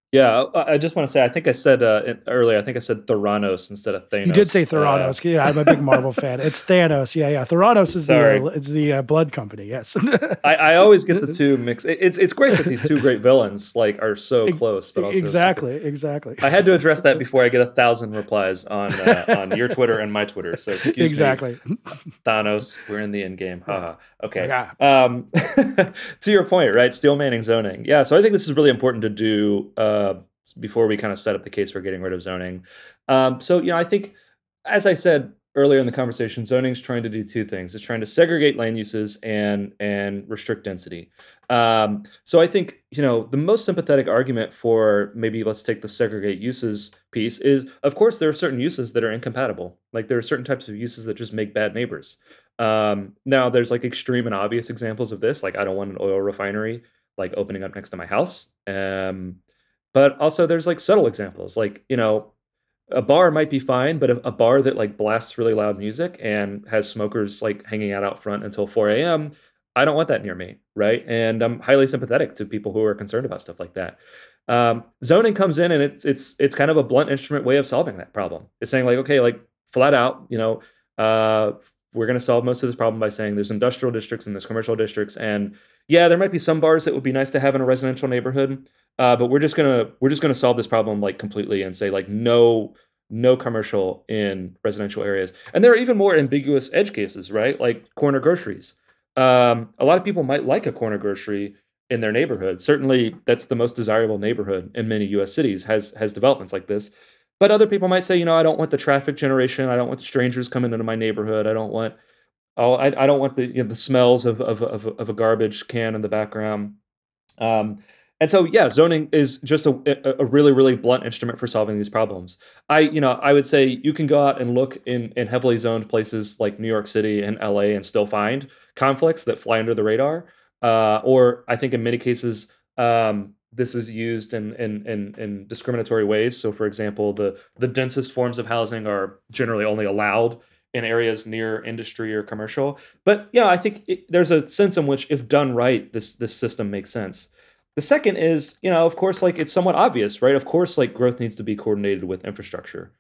Yeah, I I just wanna say, I think I said, uh, it earlier, I think I said Theranos instead of You did Thanos. say Uh, Theranos. Yeah, I'm a big Marvel fan. It's Thanos. Yeah, yeah. Theranos is the uh, sorry. it's the uh, blood company. Yes. I I always get the two mixed. It it's it's great that these two great villains, like, are so Ex- close, but also super. exactly. Exactly. I had to address that before I get a thousand replies on, uh, on your Twitter and my Twitter, so excuse me, exactly. Thanos, we're in the end game. Yeah. Haha. Like Okay. ah, Um, to your point, right? Steel manning zoning. Yeah. So I think this is really important to do uh, before we kind of set up the case for getting rid of zoning. Um, so, you know, I think, as I said earlier in the conversation, zoning is trying to do two things. It's trying to segregate land uses and and restrict density. Um, so I think, you know, the most sympathetic argument for, maybe let's take the segregate uses piece is, of course, there are certain uses that are incompatible. Like, there are certain types of uses that just make bad neighbors. Um, now there's like extreme and obvious examples of this. Like, I don't want an oil refinery like opening up next to my house. Um, but also there's like subtle examples. Like, you know, a bar might be fine, but a, a bar that like blasts really loud music and has smokers like hanging out out front until four a m. I don't want that near me, right? And I'm highly sympathetic to people who are concerned about stuff like that. Um, zoning comes in and it's it's it's kind of a blunt instrument way of solving that problem. It's saying like, okay, like flat out, you know, uh, we're going to solve most of this problem by saying there's industrial districts and there's commercial districts, and yeah, there might be some bars that would be nice to have in a residential neighborhood, uh, but we're just gonna we're just gonna solve this problem like completely and say like no no commercial in residential areas. And there are even more ambiguous edge cases, right? Like corner groceries. Um, a lot of people might like a corner grocery in their neighborhood. Certainly, that's the most desirable neighborhood in many U S cities has has developments like this. But other people might say, you know, I don't want the traffic generation. I don't want the strangers coming into my neighborhood. I don't want oh, I, I don't want the you know, the smells of, of of of a garbage can in the background. Um, and so, yeah, zoning is just a, a a really, really blunt instrument for solving these problems. I, you know, I would say you can go out and look in in heavily zoned places like New York City and L A and still find conflicts that fly under the radar. Uh, or I think in many cases, um, this is used in, in in in discriminatory ways. So, for example, the the densest forms of housing are generally only allowed in areas near industry or commercial. But yeah, I think it, there's a sense in which, if done right, this this system makes sense. The second is, you know, of course, like it's somewhat obvious, right? Of course, like growth needs to be coordinated with infrastructure.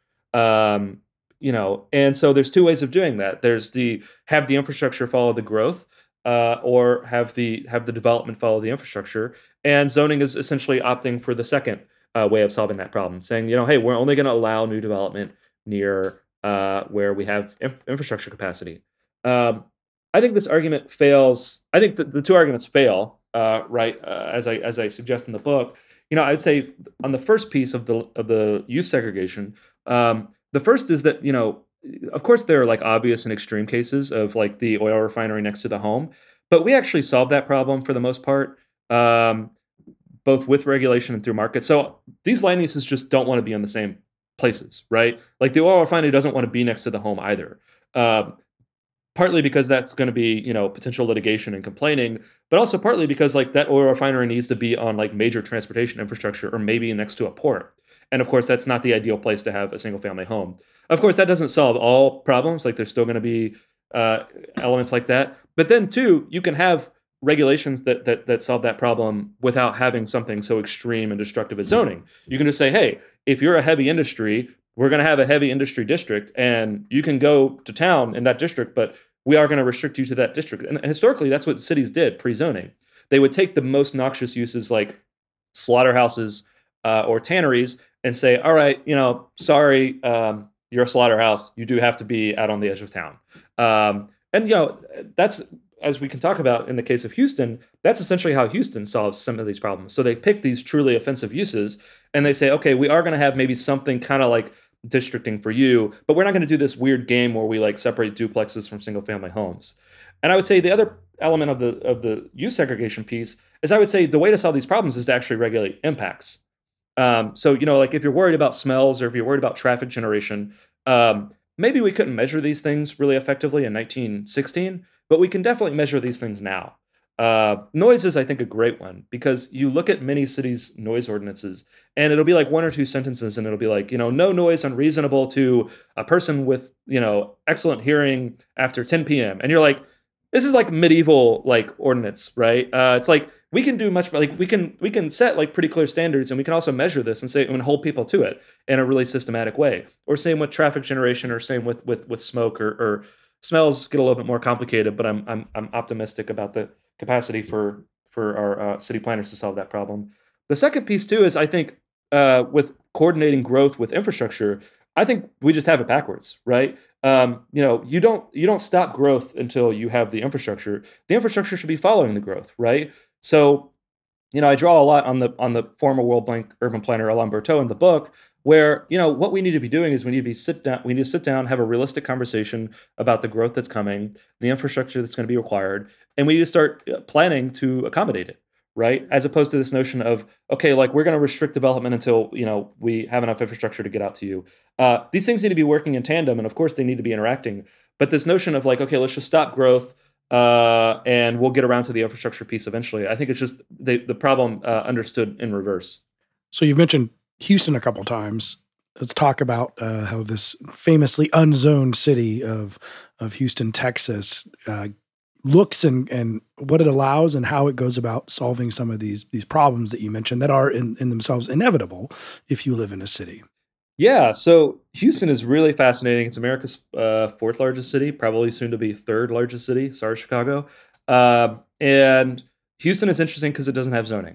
Um, you know, and so there's two ways of doing that. There's the have the infrastructure follow the growth, uh, or have the have the development follow the infrastructure. And zoning is essentially opting for the second uh, way of solving that problem, saying, you know, hey, we're only going to allow new development near uh, where we have inf- infrastructure capacity. Um, I think this argument fails. I think that the two arguments fail, uh, right? Uh, as I as I suggest in the book, you know, I'd say on the first piece of the of the use segregation, um, the first is that, you know, of course there are like obvious and extreme cases of like the oil refinery next to the home, but we actually solved that problem for the most part, um, both with regulation and through market. So these land uses just don't want to be in the same places, right? Like the oil refinery doesn't want to be next to the home either. Um, Partly because that's going to be, you know, potential litigation and complaining, but also partly because like that oil refinery needs to be on like major transportation infrastructure or maybe next to a port. And of course, that's not the ideal place to have a single family home. Of course, that doesn't solve all problems. Like there's still going to be uh, elements like that. But then too, you can have regulations that that that solve that problem without having something so extreme and destructive as zoning. You can just say, hey, if you're a heavy industry, we're going to have a heavy industry district and you can go to town in that district, but we are going to restrict you to that district. And historically, that's what cities did pre-zoning. They would take the most noxious uses like slaughterhouses uh, or tanneries and say, all right, you know, sorry, um, you're a slaughterhouse. You do have to be out on the edge of town. Um, and, you know, that's, as we can talk about in the case of Houston, that's essentially how Houston solves some of these problems. So they pick these truly offensive uses and they say, okay, we are going to have maybe something kind of like districting for you, but we're not going to do this weird game where we like separate duplexes from single family homes. And I would say the other element of the of the use segregation piece is, I would say the way to solve these problems is to actually regulate impacts. Um, so, you know, like if you're worried about smells or if you're worried about traffic generation, um, maybe we couldn't measure these things really effectively in nineteen sixteen, but we can definitely measure these things now. Uh, noise is, I think, a great one because you look at many cities' noise ordinances and it'll be like one or two sentences and it'll be like, you know, no noise unreasonable to a person with, you know, excellent hearing after ten p m. And you're like, this is like medieval like ordinance, right? Uh, it's like we can do much like we can we can set like pretty clear standards, and we can also measure this and say and hold people to it in a really systematic way. Or same with traffic generation, or same with with with smoke or, or smells get a little bit more complicated. But I'm I'm I'm optimistic about the capacity for for our uh, city planners to solve that problem. The second piece too is I think uh, with coordinating growth with infrastructure, I think we just have it backwards, right? Um, you know, you don't you don't stop growth until you have the infrastructure. The infrastructure should be following the growth, right? So, you know, I draw a lot on the on the former World Bank urban planner Alain Berthaud in the book, where you know what we need to be doing is we need to be sit down, we need to sit down, have a realistic conversation about the growth that's coming, the infrastructure that's going to be required, and we need to start uh, planning to accommodate it, right? As opposed to this notion of okay, like we're going to restrict development until you know we have enough infrastructure to get out to you. Uh, these things need to be working in tandem, and of course they need to be interacting. But this notion of like okay, let's just stop growth uh, and we'll get around to the infrastructure piece eventually. I think it's just the the problem uh, understood in reverse. So you've mentioned Houston a couple times. Let's talk about uh, how this famously unzoned city of of Houston, Texas, uh, looks and and what it allows and how it goes about solving some of these these problems that you mentioned that are in, in themselves inevitable if you live in a city. Yeah, so Houston is really fascinating. It's America's uh, fourth largest city, probably soon to be third largest city. Sorry, Chicago. Um, and Houston is interesting because it doesn't have zoning.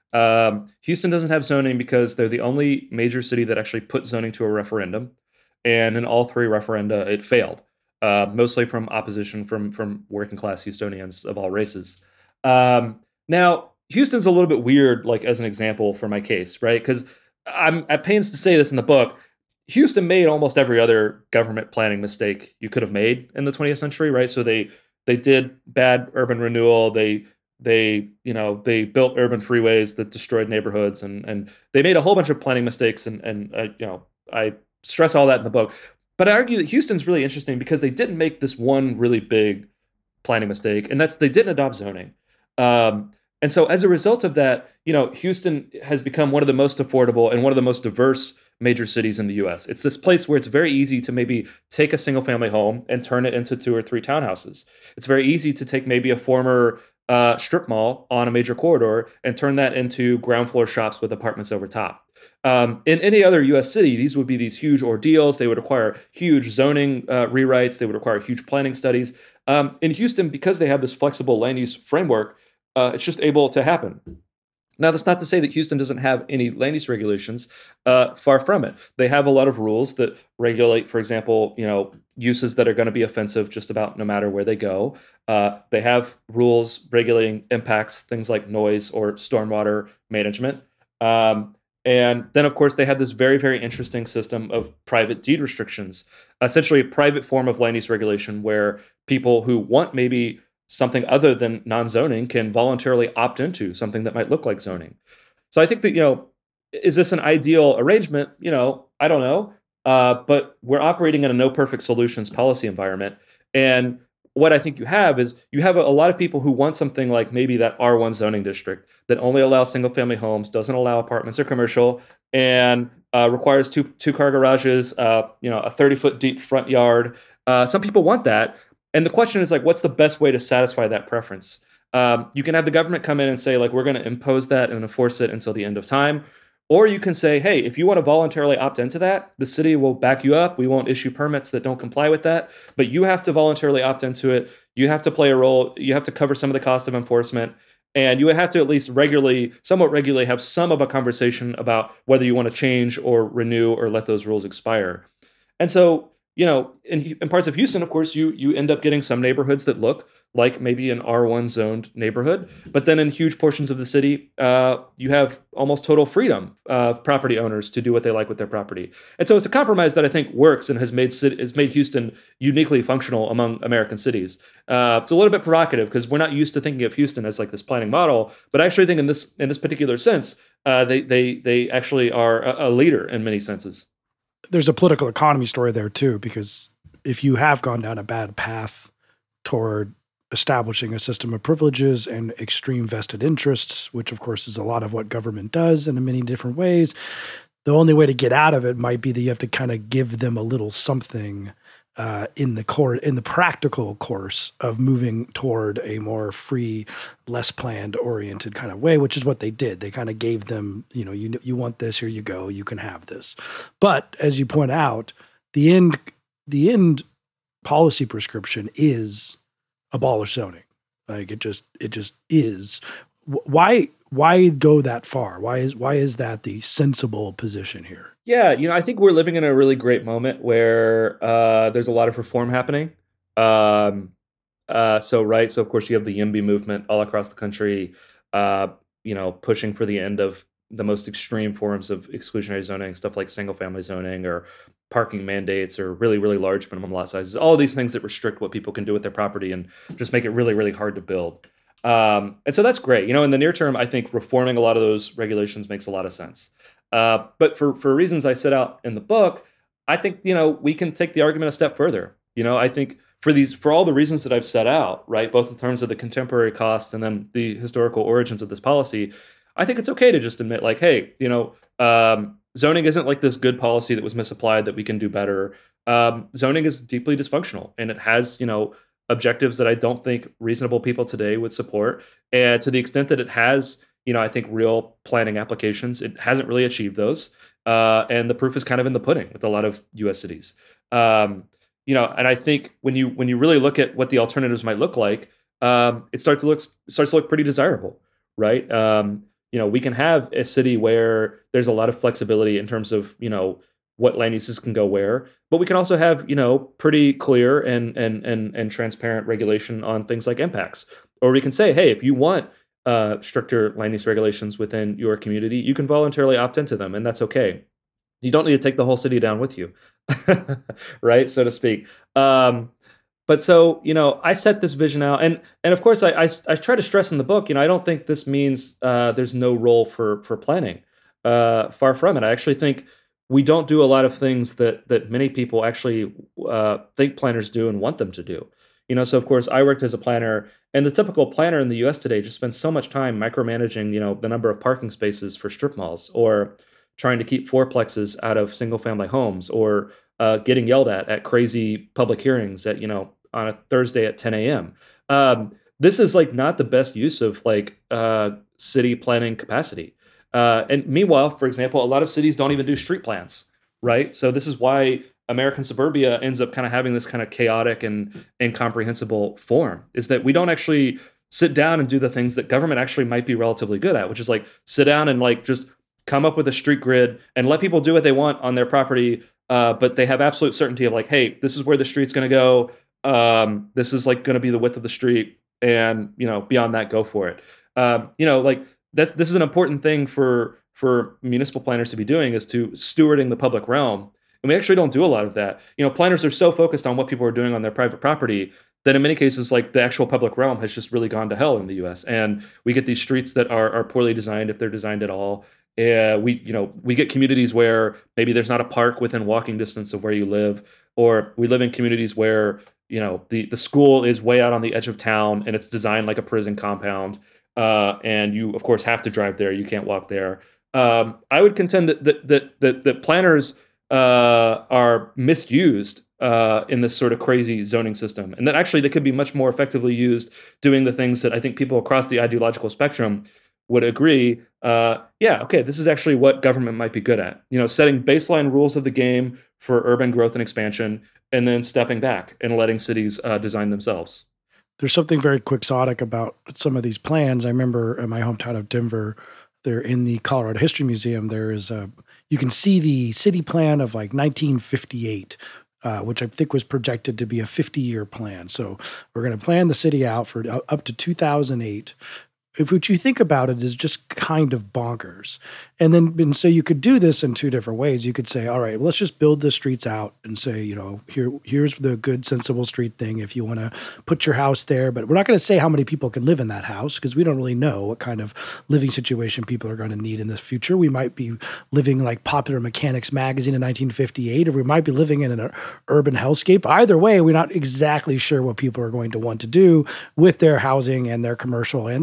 Um, Houston doesn't have zoning because they're the only major city that actually put zoning to a referendum, and in all three referenda, it failed, uh, mostly from opposition from from working class Houstonians of all races. Um, now, Houston's a little bit weird, like as an example for my case, right? Because I'm at pains to say this in the book. Houston made almost every other government planning mistake you could have made in the twentieth century, right? So they they did bad urban renewal. They they you know they built urban freeways that destroyed neighborhoods, and and they made a whole bunch of planning mistakes. And and uh, you know I stress all that in the book. But I argue that Houston's really interesting because they didn't make this one really big planning mistake, and that's they didn't adopt zoning. Um, and so as a result of that, you know, Houston has become one of the most affordable and one of the most diverse major cities in the U S. It's this place where it's very easy to maybe take a single family home and turn it into two or three townhouses. It's very easy to take maybe a former uh, strip mall on a major corridor and turn that into ground floor shops with apartments over top. Um, in any other U S city, these would be these huge ordeals. They would require huge zoning uh, rewrites. They would require huge planning studies. Um, in Houston, because they have this flexible land use framework, uh, it's just able to happen. Now, that's not to say that Houston doesn't have any land use regulations. Uh, far from it. They have a lot of rules that regulate, for example, you know, uses that are going to be offensive just about no matter where they go. Uh, they have rules regulating impacts, things like noise or stormwater management. Um, and then, of course, they have this very, very interesting system of private deed restrictions, essentially a private form of land use regulation where people who want maybe something other than non-zoning can voluntarily opt into something that might look like zoning. So I think that, you know, is this an ideal arrangement? You know, I don't know. Uh, but we're operating in a no perfect solutions policy environment. And what I think you have is you have a, a lot of people who want something like maybe that R one zoning district that only allows single family homes, doesn't allow apartments or commercial, and uh, requires two two car garages, uh, you know, a thirty foot deep front yard. Uh, some people want that. And the question is like, what's the best way to satisfy that preference? Um, you can have the government come in and say, like, we're going to impose that and enforce it until the end of time. Or you can say, hey, if you want to voluntarily opt into that, the city will back you up. We won't issue permits that don't comply with that. But you have to voluntarily opt into it. You have to play a role. You have to cover some of the cost of enforcement. And you have to at least regularly, somewhat regularly, have some of a conversation about whether you want to change or renew or let those rules expire. And so, you know, in, in parts of Houston, of course, you you end up getting some neighborhoods that look like maybe an R one zoned neighborhood. But then in huge portions of the city, uh, you have almost total freedom of property owners to do what they like with their property. And so it's a compromise that I think works and has made has made Houston uniquely functional among American cities. Uh, it's a little bit provocative because we're not used to thinking of Houston as like this planning model. But I actually think in this in this particular sense, uh, they they they actually are a, a leader in many senses. There's a political economy story there too, because if you have gone down a bad path toward establishing a system of privileges and extreme vested interests, which of course is a lot of what government does in many different ways, the only way to get out of it might be that you have to kind of give them a little something uh, in the core in the practical course of moving toward a more free, less planned oriented kind of way, which is what they did. They kind of gave them, you know, you you want this, here you go, you can have this. But as you point out, the end the end policy prescription is abolish zoning. Like it just it just is. Why why go that far? Why is why is that the sensible position here? Yeah, you know, I think we're living in a really great moment where uh, there's a lot of reform happening. Um, uh, so right, so of course you have the YIMBY movement all across the country, uh, you know, pushing for the end of the most extreme forms of exclusionary zoning, stuff like single family zoning or parking mandates or really, really large minimum lot sizes, all of these things that restrict what people can do with their property and just make it really, really hard to build. Um, and so that's great. You know, in the near term, I think reforming a lot of those regulations makes a lot of sense. Uh, but for for reasons I set out in the book, I think, you know, we can take the argument a step further. You know, I think for these for all the reasons that I've set out, right, both in terms of the contemporary costs and then the historical origins of this policy, I think it's okay to just admit, like, hey, you know, um, zoning isn't like this good policy that was misapplied that we can do better. Um, zoning is deeply dysfunctional, and it has, you know, objectives that I don't think reasonable people today would support. And to the extent that it has, you know, I think real planning applications, it hasn't really achieved those. Uh, and the proof is kind of in the pudding with a lot of U S cities. Um, you know, and I think when you when you really look at what the alternatives might look like, um, it starts to look starts to look pretty desirable, right? Um, you know, we can have a city where there's a lot of flexibility in terms of, you know, what land uses can go where, but we can also have, you know, pretty clear and and and and transparent regulation on things like impacts. Or we can say, hey, if you want uh, stricter land use regulations within your community, you can voluntarily opt into them, and that's okay. You don't need to take the whole city down with you, right, so to speak. Um, but so, you know, I set this vision out, and and of course, I, I I try to stress in the book, you know, I don't think this means uh, there's no role for for planning. Uh, far from it. I actually think we don't do a lot of things that that many people actually uh, think planners do and want them to do. You know, so of course I worked as a planner, and the typical planner in the U S today just spends so much time micromanaging, you know, the number of parking spaces for strip malls, or trying to keep fourplexes out of single family homes, or uh, getting yelled at at crazy public hearings at, you know, on a Thursday at ten a m. Um, this is like not the best use of like uh, city planning capacity. Uh, and meanwhile, for example, a lot of cities don't even do street plans, right? So this is why American suburbia ends up kind of having this kind of chaotic and incomprehensible form, is that we don't actually sit down and do the things that government actually might be relatively good at, which is like sit down and like just come up with a street grid and let people do what they want on their property, uh, but they have absolute certainty of like, hey, this is where the street's going to go. Um, this is like going to be the width of the street, and you know, beyond that, go for it. Um, you know, like that's this is an important thing for for municipal planners to be doing, is to stewarding the public realm. And we actually don't do a lot of that. You know, planners are so focused on what people are doing on their private property that in many cases, like the actual public realm has just really gone to hell in the U S. And we get these streets that are are poorly designed, if they're designed at all. Uh, we, you know, we get communities where maybe there's not a park within walking distance of where you live, or we live in communities where, you know, the the school is way out on the edge of town and it's designed like a prison compound. Uh, and you, of course, have to drive there. You can't walk there. Um, I would contend that that that that, that planners uh, are misused uh, in this sort of crazy zoning system, and that actually they could be much more effectively used doing the things that I think people across the ideological spectrum would agree. Uh, yeah, okay, this is actually what government might be good at. You know, setting baseline rules of the game for urban growth and expansion, and then stepping back and letting cities uh, design themselves. There's something very quixotic about some of these plans. I remember in my hometown of Denver, there in the Colorado History Museum, there is a, you can see the city plan of like nineteen fifty-eight, uh, which I think was projected to be a fifty-year plan. So we're going to plan the city out for uh, up to two thousand eight. If what you think about it is just kind of bonkers. And then, and so you could do this in two different ways. You could say, all right, well, let's just build the streets out and say, you know, here, here's the good, sensible street thing if you want to put your house there. But we're not going to say how many people can live in that house, because we don't really know what kind of living situation people are going to need in the future. We might be living like Popular Mechanics magazine in nineteen fifty-eight, or we might be living in an urban hellscape. Either way, we're not exactly sure what people are going to want to do with their housing and their commercial and their industry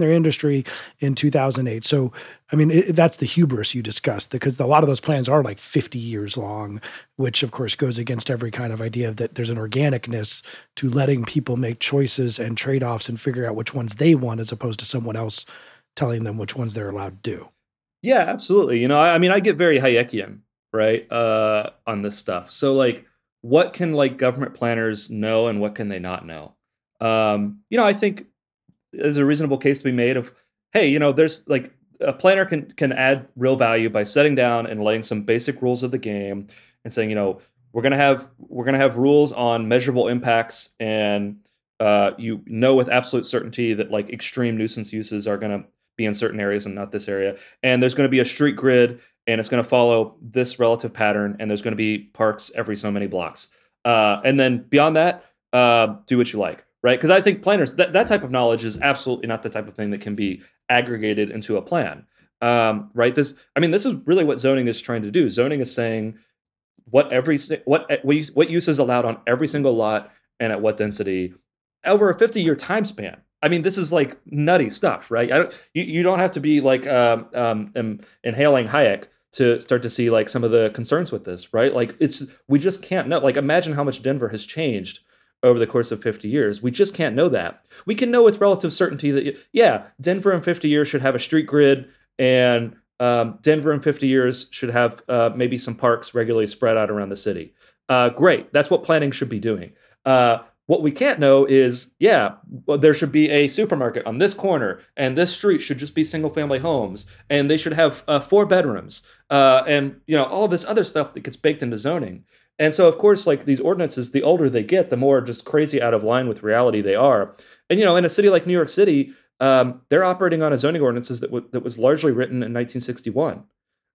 history in two thousand eight. So, I mean, it, that's the hubris you discussed, because a lot of those plans are like fifty years long, which of course goes against every kind of idea that there's an organicness to letting people make choices and trade-offs and figure out which ones they want, as opposed to someone else telling them which ones they're allowed to do. Yeah, absolutely. You know, I, I mean, I get very Hayekian, right, uh, on this stuff. So, like, what can like government planners know, and what can they not know? Um, you know, I think there's a reasonable case to be made of, hey, you know, there's like a planner can can add real value by setting down and laying some basic rules of the game and saying, you know, we're gonna have we're gonna have rules on measurable impacts, and uh, you know with absolute certainty that like extreme nuisance uses are gonna be in certain areas and not this area. And there's going to be a street grid, and it's going to follow this relative pattern, and there's going to be parks every so many blocks. Uh, and then beyond that, uh, do what you like, right? Because I think planners, that, that type of knowledge is absolutely not the type of thing that can be aggregated into a plan, um, right? This, I mean, this is really what zoning is trying to do. Zoning is saying what every what what use is allowed on every single lot and at what density over a fifty year time span. I mean, this is like nutty stuff, right? I don't, you, you don't have to be like um, um, um, inhaling Hayek to start to see like some of the concerns with this, right? Like it's, we just can't know. Like imagine how much Denver has changed over the course of fifty years. We just can't know that. We can know with relative certainty that, yeah, Denver in fifty years should have a street grid, and um, Denver in fifty years should have uh, maybe some parks regularly spread out around the city. Uh, great. That's what planning should be doing. Uh, What we can't know is, yeah, well, there should be a supermarket on this corner, and this street should just be single-family homes, and they should have uh, four bedrooms, uh, and you know all of this other stuff that gets baked into zoning. And so, of course, like these ordinances, the older they get, the more just crazy out of line with reality they are. And you know, in a city like New York City, um, they're operating on a zoning ordinances that w- that was largely written in nineteen sixty-one.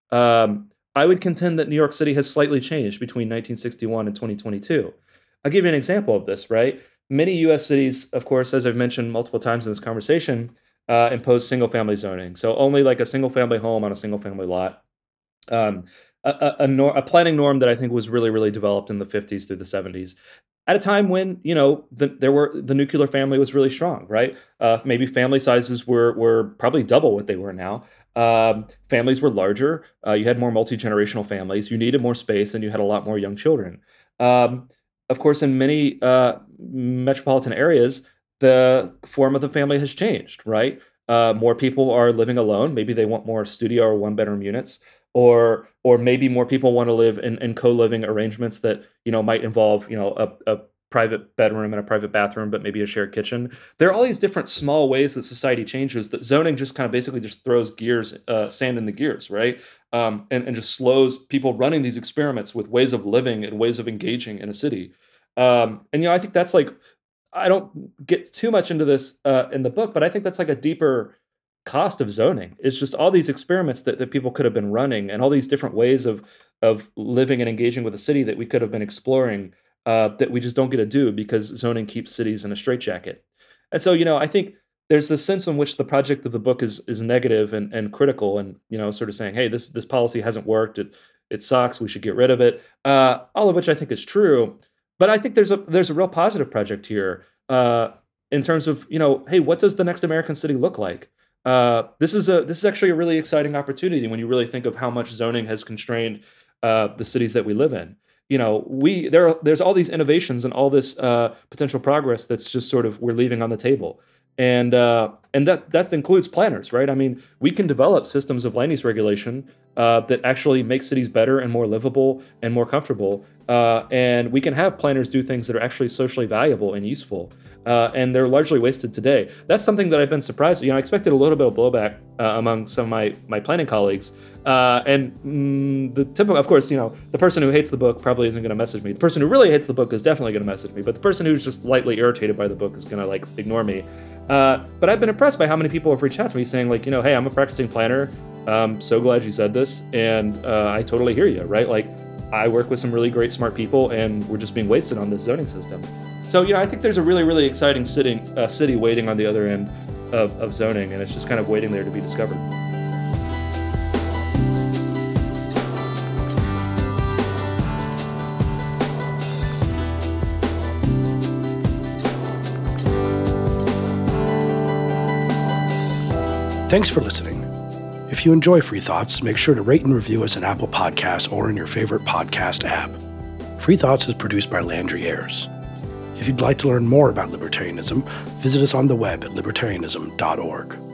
Um, I would contend that New York City has slightly changed between nineteen sixty-one and twenty twenty-two. I'll give you an example of this, right? Many U S cities, of course, as I've mentioned multiple times in this conversation, uh, impose single family zoning. So only like a single family home on a single family lot. Um, a, a, a, nor- a planning norm that I think was really, really developed in the fifties through the seventies, at a time when you know the, there were the nuclear family was really strong, right? Uh, maybe family sizes were were probably double what they were now. Um, families were larger. Uh, you had more multi generational families. You needed more space, and you had a lot more young children. Um, Of course, in many uh, metropolitan areas, the form of the family has changed, right? Uh, more people are living alone. Maybe they want more studio or one bedroom units, or or maybe more people want to live in, in co-living arrangements that you know might involve you know a, a private bedroom and a private bathroom, but maybe a shared kitchen. There are all these different small ways that society changes that zoning just kind of basically just throws gears, uh, sand in the gears, right? Um, and, and just slows people running these experiments with ways of living and ways of engaging in a city. Um, and, you know, I think that's like, I don't get too much into this uh, in the book, but I think that's like a deeper cost of zoning. It's just all these experiments that, that people could have been running, and all these different ways of, of living and engaging with a city that we could have been exploring, uh, that we just don't get to do because zoning keeps cities in a straitjacket. And so, you know, I think there's this sense in which the project of the book is is negative and, and critical, and you know, sort of saying, hey, this this policy hasn't worked. It it sucks. We should get rid of it. Uh, all of which I think is true. But I think there's a there's a real positive project here, uh, in terms of, you know, hey, what does the next American city look like? Uh, this is a this is actually a really exciting opportunity when you really think of how much zoning has constrained uh, the cities that we live in. You know, we there are, there's all these innovations and all this uh, potential progress that's just sort of we're leaving on the table, and uh, and that that includes planners, right? I mean, we can develop systems of land use regulation uh, that actually make cities better and more livable and more comfortable, uh, and we can have planners do things that are actually socially valuable and useful. Uh, and they're largely wasted today. That's something that I've been surprised. You know, I expected a little bit of blowback uh, among some of my my planning colleagues. Uh, and mm, the typical, of course, you know, the person who hates the book probably isn't going to message me. The person who really hates the book is definitely going to message me. But the person who's just lightly irritated by the book is going to like ignore me. Uh, but I've been impressed by how many people have reached out to me saying like, you know, hey, I'm a practicing planner. I'm so glad you said this, and uh, I totally hear you, right? Like, I work with some really great, smart people, and we're just being wasted on this zoning system. So, you know, I think there's a really, really exciting sitting, uh, city waiting on the other end of, of zoning, and it's just kind of waiting there to be discovered. Thanks for listening. If you enjoy Free Thoughts, make sure to rate and review us in Apple Podcasts or in your favorite podcast app. Free Thoughts is produced by Landry Ayers. If you'd like to learn more about libertarianism, visit us on the web at libertarianism dot org.